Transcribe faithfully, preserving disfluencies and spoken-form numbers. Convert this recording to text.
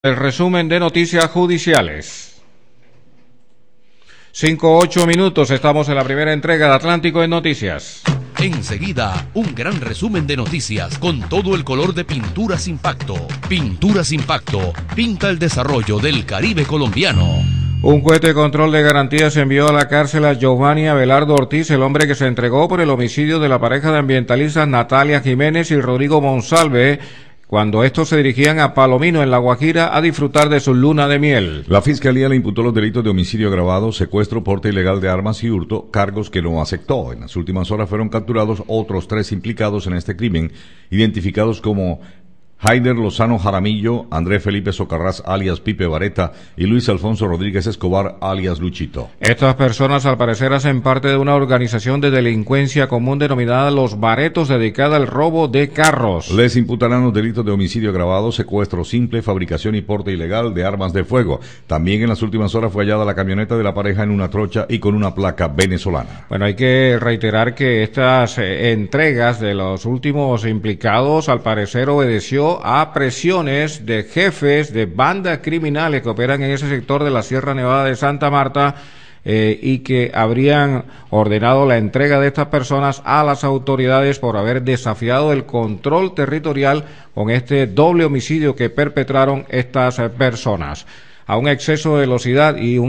El resumen de noticias judiciales. Cinco, ocho minutos, estamos en la primera entrega de Atlántico en Noticias. Enseguida, un gran resumen de noticias con todo el color de Pinturas Impacto. Pinturas Impacto, pinta el desarrollo del Caribe colombiano. Un juez de control de garantías envió a la cárcel a Giovanni Abelardo Ortiz, el hombre que se entregó por el homicidio de la pareja de ambientalistas Natalia Jiménez y Rodrigo Monsalve, cuando estos se dirigían a Palomino, en La Guajira, a disfrutar de su luna de miel. La Fiscalía le imputó los delitos de homicidio agravado, secuestro, porte ilegal de armas y hurto, cargos que no aceptó. En las últimas horas fueron capturados otros tres implicados en este crimen, identificados como Haider Lozano Jaramillo, André Felipe Socarrás alias Pipe Vareta y Luis Alfonso Rodríguez Escobar alias Luchito. Estas personas al parecer hacen parte de una organización de delincuencia común denominada Los Baretos, dedicada al robo de carros. Les imputarán los delitos de homicidio agravado, secuestro simple, fabricación y porte ilegal de armas de fuego. También en las últimas horas fue hallada la camioneta de la pareja en una trocha y con una placa venezolana. Bueno, hay que reiterar que estas eh, entregas de los últimos implicados al parecer obedeció a presiones de jefes de bandas criminales que operan en ese sector de la Sierra Nevada de Santa Marta eh, y que habrían ordenado la entrega de estas personas a las autoridades por haber desafiado el control territorial con este doble homicidio que perpetraron estas eh, personas. A un exceso de velocidad y un